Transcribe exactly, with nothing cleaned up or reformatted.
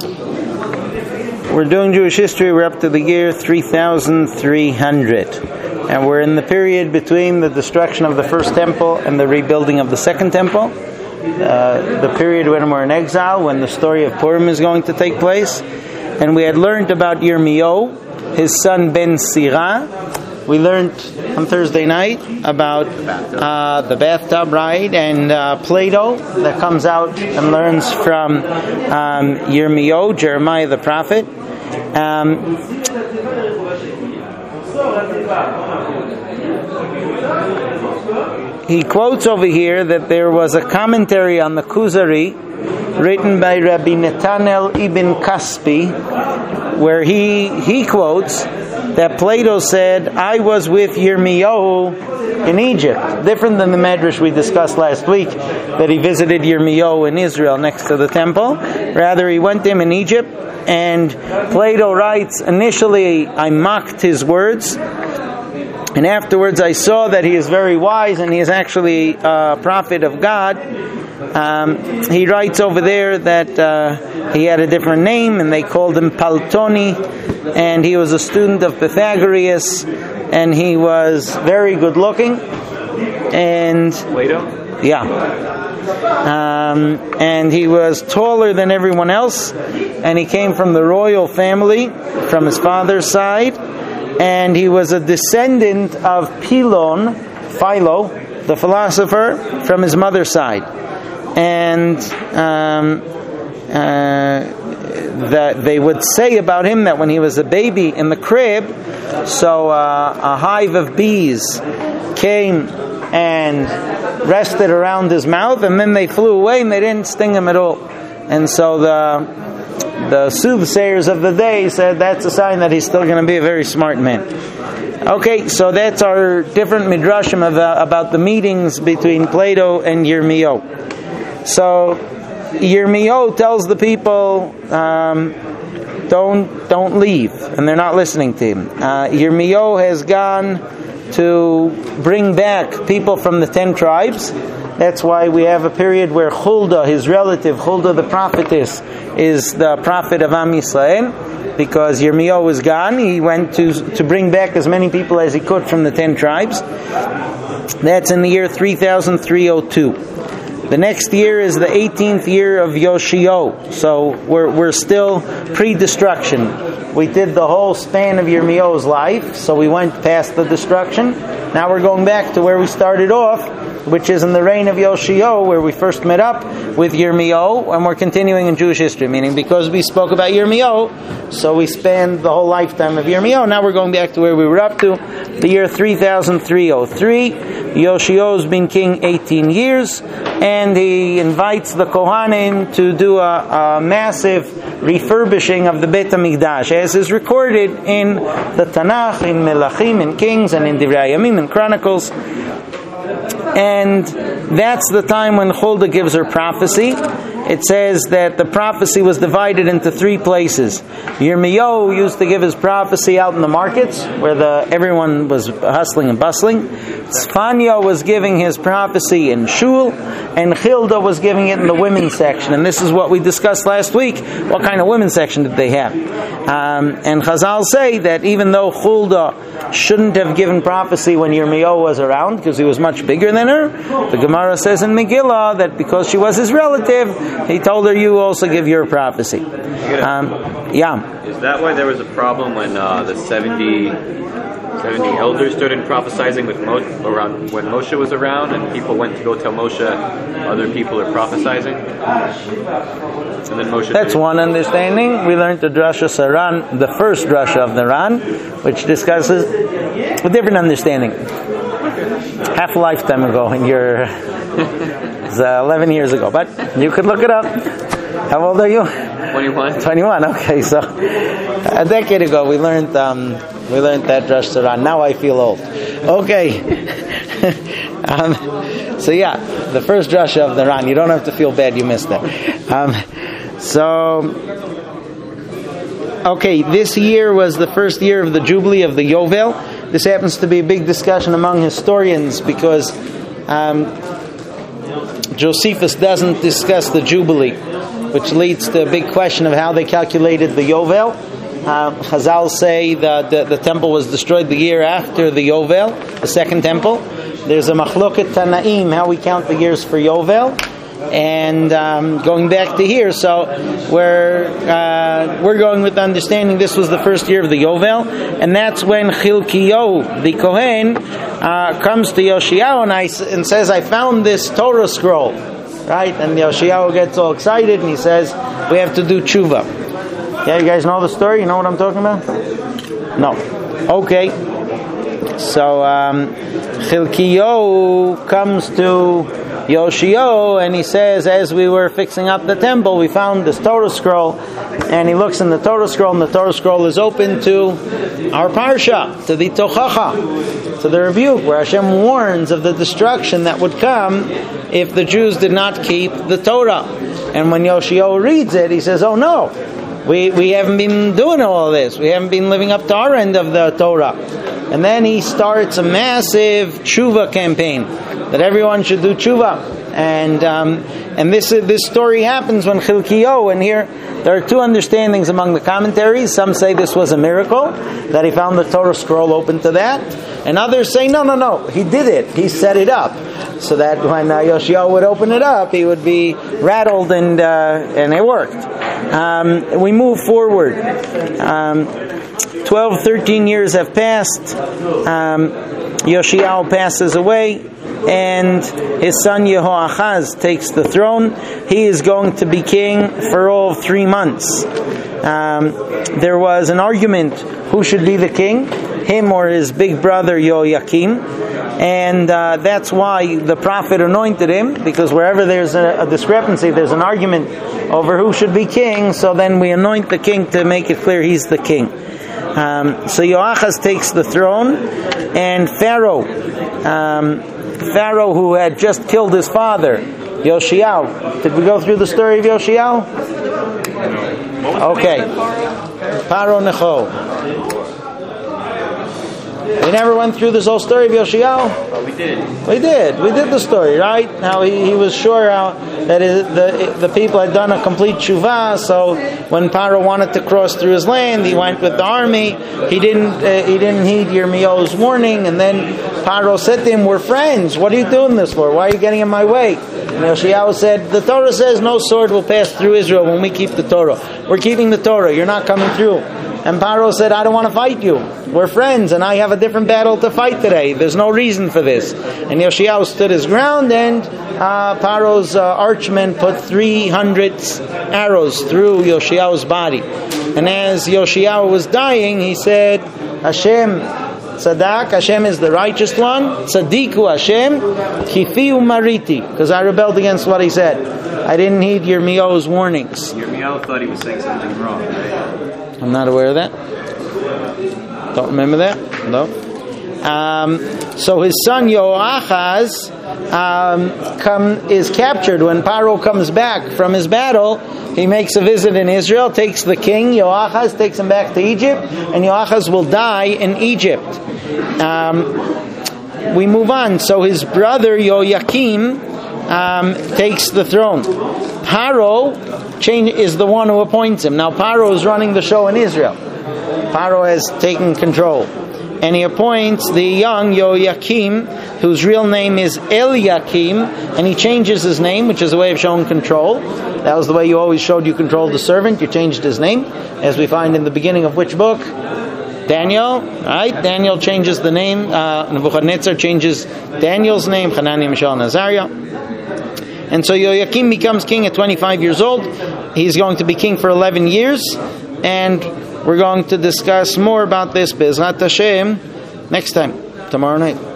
We're doing Jewish history. We're up to the year three thousand three hundred. And we're in the period between the destruction of the first temple and the rebuilding of the second temple. Uh, the period when we're in exile, when the story of Purim is going to take place. And we had learned about Yirmiyahu, his son Ben Sirah. We learned on Thursday night about uh, the bathtub ride and uh, Plato that comes out and learns from um, Yirmiyahu, Jeremiah the prophet. Um, he quotes over here that there was a commentary on the Kuzari written by Rabbi Netanel ibn Kaspi, where he he quotes that Plato said, I was with Yirmiyahu in Egypt. Different than the Medrash we discussed last week, that he visited Yirmiyahu in Israel next to the temple. Rather, he went to him in Egypt, and Plato writes, initially I mocked his words, and afterwards I saw that he is very wise and he is actually a prophet of God. Um, he writes over there that uh, he had a different name and they called him Paltoni, and he was a student of Pythagoras, and he was very good looking. And Plato? Yeah. Um, and he was taller than everyone else, and he came from the royal family from his father's side, and he was a descendant of Pilon, Philo, the philosopher, from his mother's side. And um, uh, that they would say about him that when he was a baby in the crib, so uh, a hive of bees came and rested around his mouth, and then they flew away and they didn't sting him at all. And so the the soothsayers of the day said that's a sign that he's still going to be a very smart man. Okay, so that's our different midrashim of, uh, about the meetings between Plato and Yirmiyahu. So Yirmiyahu tells the people, um, don't don't leave, and they're not listening to him. Uh, Yirmiyahu has gone to bring back people from the ten tribes. That's why we have a period where Huldah, his relative, Huldah the prophetess, is the prophet of Am Yisrael, because Yirmiyahu was gone. He went to to bring back as many people as he could from the ten tribes. That's in the year three thousand three hundred two. The next year is the eighteenth year of Yoshiyahu. So we're we're still pre-destruction. We did the whole span of Yirmiyahu's life, so we went past the destruction. Now we're going back to where we started off, which is in the reign of Yoshiyahu, where we first met up with Yirmiyahu, and we're continuing in Jewish history, meaning because we spoke about Yirmiyahu, so we spanned the whole lifetime of Yirmiyahu. Now we're going back to where we were up to, the year three thousand three hundred three. Yoshiyahu's been king eighteen years, and he invites the Kohanim to do a, a massive refurbishing of the Beit HaMikdash, as is recorded in the Tanakh, in Melachim, in Kings, and in Divrei Hayamim, in Chronicles. And that's the time when Huldah gives her prophecy. It says that the prophecy was divided into three places. Yirmiyahu used to give his prophecy out in the markets, where the everyone was hustling and bustling. Tzfanya was giving his prophecy in Shul, and Childa was giving it in the women's section. And this is what we discussed last week. What kind of women's section did they have? Um, and Chazal say that even though Childa shouldn't have given prophecy when Yirmiyahu was around, because he was much bigger than her, the Gemara says in Megillah that because she was his relative, he told her, you also give your prophecy. Um, yeah. Is that why there was a problem when uh, the seventy, seventy elders started prophesizing with Mo- around when Moshe was around, and people went to go tell Moshe other people are prophesizing? And then Moshe That's one understanding. We learned the Drasha Saran, the first Drasha of the Ran, which discusses a different understanding. Half a lifetime ago, in your it's, uh, eleven years ago, but you could look it up. How old are you? twenty-one. twenty-one. Okay, so a decade ago we learned um, we learned that Drasha Saran. Now I feel old. Okay. um, so yeah, the first Drasha of the Ran. You don't have to feel bad. You missed that. Um, so. Okay, this year was the first year of the Jubilee of the Yovel. This happens to be a big discussion among historians because um, Josephus doesn't discuss the Jubilee which leads to a big question of how they calculated the Yovel. Uh, Chazal say that the, the temple was destroyed the year after the Yovel, the second temple. There's a Machloket Tanaim, how we count the years for Yovel. And um, going back to here, so we're uh, we're going with the understanding this was the first year of the Yovel, and that's when Chilkiyahu, the Kohen, uh, comes to Yoshiyahu and, I, and says, I found this Torah scroll, right? And Yoshiyahu gets all excited and he says, we have to do tshuva. Yeah, you guys know the story? You know what I'm talking about? No. Okay. So um, Chilkiyahu comes to Yoshiyahu and he says, as we were fixing up the temple, we found this Torah scroll, and he looks in the Torah scroll, and the Torah scroll is open to our parsha, to the Tochacha, to the rebuke, where Hashem warns of the destruction that would come if the Jews did not keep the Torah. And when Yoshiyahu reads it, he says, oh no, we, we haven't been doing all of this. We haven't been living up to our end of the Torah. And then he starts a massive tshuva campaign, that everyone should do tshuva. And um, and this uh, this story happens when Chilkiyahu, and here there are two understandings among the commentaries. Some say this was a miracle, that he found the Torah scroll open to that. And others say, no, no, no, he did it. He set it up. So that when uh, Yoshiyahu would open it up, he would be rattled, and uh, and it worked. Um, we move forward. Um, twelve, thirteen years have passed. Um, Yoshiyahu passes away, and his son Yehoachaz takes the throne. He is going to be king for all three months. Um, there was an argument who should be the king, him or his big brother Yoyakim, and uh, that's why the prophet anointed him, because wherever there's a, a discrepancy, there's an argument over who should be king, so then we anoint the king to make it clear he's the king. Um, so Yoachaz takes the throne, and Pharaoh, um, Pharaoh who had just killed his father, Yoshiyahu. Did we go through the story of Yoshiyahu? Okay. Paro Necho. We never went through this whole story of Yoshiyahu? Oh, we did. We did. We did the story, right? How he, he was sure how, that it, the the people had done a complete tshuva. So when Paro wanted to cross through his land, he went with the army. He didn't. Uh, he didn't heed Yirmiyahu's warning, and then Paro said to him, "We're friends. What are you doing this for? Why are you getting in my way?" And Yoshiyahu said, "The Torah says no sword will pass through Israel when we keep the Torah. We're keeping the Torah. You're not coming through." And Paro said, I don't want to fight you. We're friends, and I have a different battle to fight today. There's no reason for this. And Yoshiyahu stood his ground, and uh, Paro's uh, archmen put three hundred arrows through Yoshiyahu's body. And as Yoshiyahu was dying, he said, Hashem, Tzadak, Hashem is the righteous one. Tzadiku Hashem, Kifiu Mariti. Because I rebelled against what he said. I didn't heed Yirmiyahu's warnings. Yirmiyahu thought he was saying something wrong, right? I'm not aware of that. Don't remember that? No. Um, so his son Yoachaz um, come, is captured. When Paro comes back from his battle, he makes a visit in Israel, takes the king, Yoachaz, takes him back to Egypt, and Yoachaz will die in Egypt. Um, we move on. So his brother Yoyakim um, takes the throne. Paro change, is the one who appoints him. Now Paro is running the show in Israel. Paro has taken control. And he appoints the young Yoyakim, whose real name is Eliakim, and he changes his name, which is a way of showing control. That was the way you always showed you controlled the servant. You changed his name, as we find in the beginning of which book? Daniel, right? Daniel changes the name. Uh, Nebuchadnezzar changes Daniel's name, Hananiah, Mishael, and Azariah. And so Yoyakim becomes king at twenty-five years old. He's going to be king for eleven years. And we're going to discuss more about this, Be'ezrat Hashem, next time, tomorrow night.